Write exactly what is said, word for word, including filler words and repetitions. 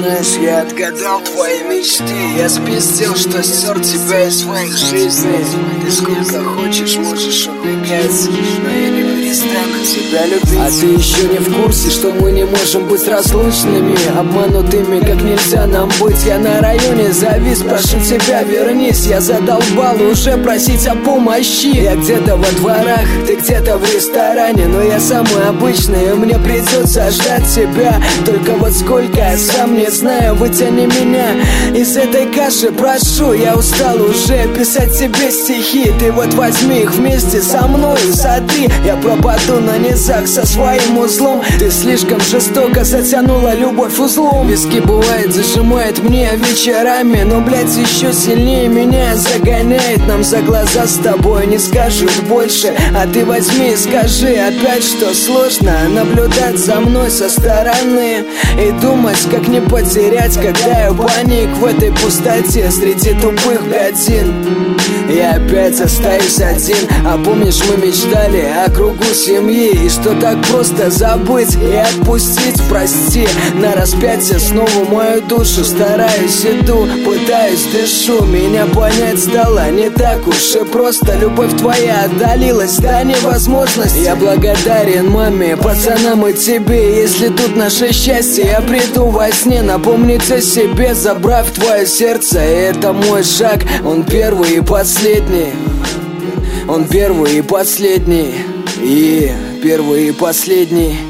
знаешь, я отгадал твои мечты. Я спиздил, что стер тебя из своей жизни. Ты сколько хочешь, можешь убегать, но я не перестану тебя любить. А ты еще не в курсе, что мы не можем быть разлучными, обманутыми, как нельзя нам быть. Я на районе завис, прошу тебя, вернись. Я задолбал уже просить о помощи. Я где-то во дворах, ты где-то в ресторане, но я самый обычный, и мне придется ждать тебя. Только вот сколько, я сам не знаю, вытяни меня из этой каши, прошу. Я устал уже писать себе стихи. Ты вот возьми их вместе со мной, сотри. Я пропаду на низах со своим узлом. Ты слишком жестоко затянула любовь узлом. Виски бывает зажимает мне вечерами, но, блядь, еще сильнее меня загоняет. Нам за глаза с тобой не скажут больше, а ты возьми и скажи опять, что сложно наблюдать за мной со стороны и думать, как не потерять, когда я паник в этой пустоте среди тупых годин. Я опять остаюсь один. А помнишь, мы мечтали о кругу семьи, и что так просто забыть и отпустить. Прости, на распятие снова мою душу стараюсь, иду, пытаюсь, дышу. Меня понять стало не так уж и просто. Любовь твоя отдалилась до невозможности. Я благодарен маме, пацанам и тебе. Если тут наше счастье, я приду во сне напомнить о себе, забрав твое сердце. И это мой шаг, он первый и последний. Он первый и последний. И первый и последний.